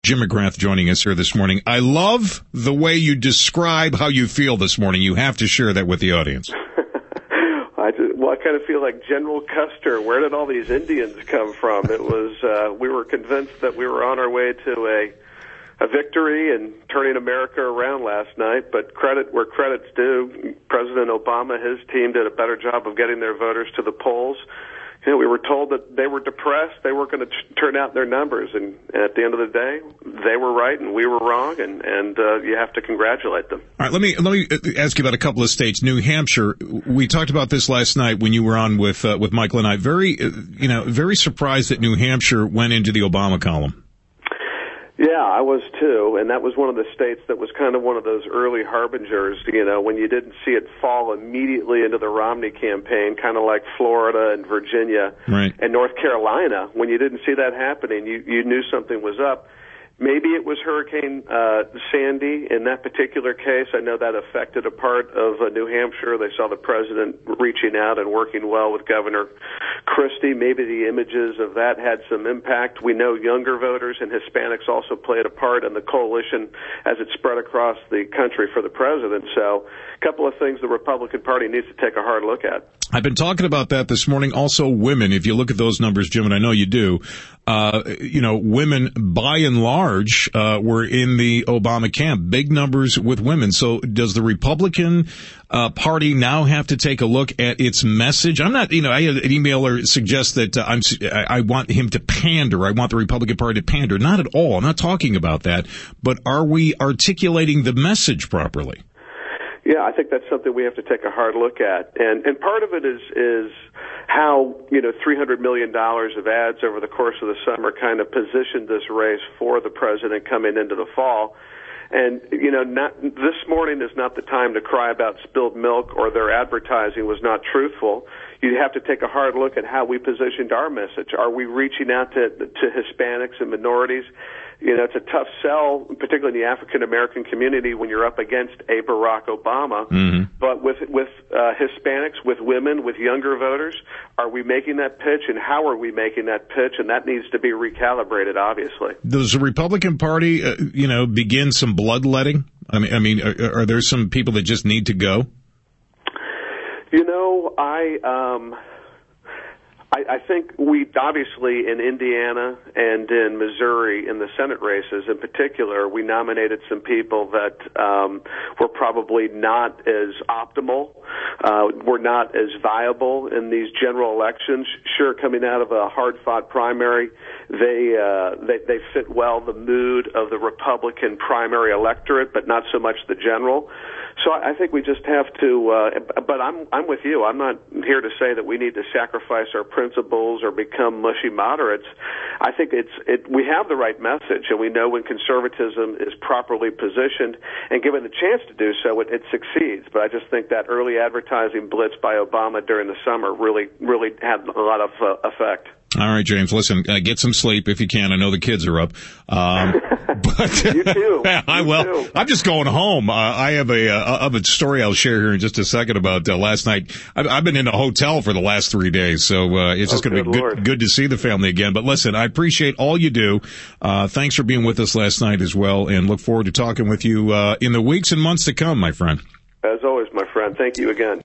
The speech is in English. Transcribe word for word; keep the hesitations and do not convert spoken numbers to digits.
Jim McGrath joining us here this morning. I love the way you describe how you feel this morning. You have to share that with the audience. I, just, well, I kind of feel like General Custer. Where did all these Indians come from? It was, uh, we were convinced that we were on our way to a a victory and turning America around last night, but credit where credit's due. President Obama, his team did a better job of getting their voters to the polls. You know, we were told that they were depressed, they weren't going to t- turn out their numbers, and at the end of the day, they were right and we were wrong, and, and uh, you have to congratulate them. All right, let me let me ask you about a couple of states. New Hampshire, we talked about this last night when you were on with uh, with Michael and I. Very, uh, you know, very surprised that New Hampshire went into the Obama column. Yeah, I was too, and that was one of the states that was kind of one of those early harbingers, you know, when you didn't see it fall immediately into the Romney campaign, kind of like Florida and Virginia right. and North Carolina. When you didn't see that happening, you, you knew something was up. Maybe it was Hurricane uh, Sandy in that particular case. I know that affected a part of uh, New Hampshire. They saw the president reaching out and working well with Governor Christie. Maybe the images of that had some impact. We know younger voters and Hispanics also played a part in the coalition as it spread across the country for the president. So a couple of things the Republican Party needs to take a hard look at. I've been talking about that this morning. Also, women, if you look at those numbers, Jim, and I know you do, uh, you know, women by and large uh, were in the Obama camp. Big numbers with women. So does the Republican uh, Party now have to take a look at its message? I'm not, you know, I had an emailer suggest that uh, I'm, I want him to pander. I want the Republican Party to pander. Not at all. I'm not talking about that. But are we articulating the message properly? Yeah, I think that's something we have to take a hard look at. And and part of it is is how, you know, three hundred million dollars of ads over the course of the summer kind of positioned this race for the president coming into the fall. And, you know, not, this morning is not the time to cry about spilled milk or their advertising was not truthful. You have to take a hard look at how we positioned our message. Are we reaching out to to Hispanics and minorities? You know, it's a tough sell, particularly in the African-American community when you're up against a Barack Obama. Mm-hmm. But with with uh, Hispanics, with women, with younger voters, are we making that pitch, and how are we making that pitch? And that needs to be recalibrated, obviously. Does the Republican Party, uh, you know, begin some bloodletting? I mean, I mean, are, are there some people that just need to go? You know, I... Um, I, I think we obviously in Indiana and in Missouri in the Senate races in particular, we nominated some people that um, were probably not as optimal, uh, were not as viable in these general elections. Sure, coming out of a hard-fought primary, they, uh, they they fit well the mood of the Republican primary electorate, but not so much the general. So I think we just have to, uh, but I'm I'm with you. I'm not here to say that we need to sacrifice our principles or become mushy moderates. I think it's it. We have the right message, and we know when conservatism is properly positioned and given the chance to do so, it, it succeeds. But I just think that early advertising blitz by Obama during the summer really really had a lot of uh, effect. All right, James, listen, uh, get some sleep if you can. I know the kids are up. Um, but you too. I, you well, too. I'm just going home. Uh, I have a, uh, of a story I'll share here in just a second about uh, last night. I've, I've been in a hotel for the last three days, so uh, it's just oh, going to be good, good to see the family again. But listen, I appreciate all you do. Uh, thanks for being with us last night as well, and look forward to talking with you uh, in the weeks and months to come, my friend. As always, my friend. Thank you again.